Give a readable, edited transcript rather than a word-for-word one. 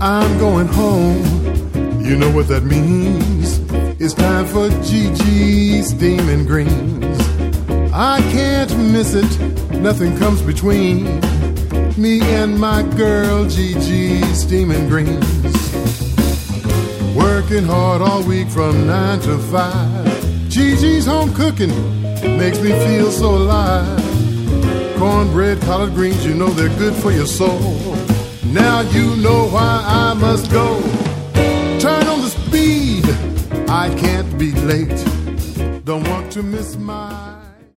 I'm going home. You know what that means. It's time for Gigi's Steaming Greens. I can't miss it. Nothing comes between me and my girl Gigi's Steaming Greens. Working hard all week from 9 to 5. Gigi's home cooking makes me feel so alive. Cornbread, collard greens, you know they're good for your soul. Now you know why I must go. Turn on the speed, I can't be late. Don't want to miss my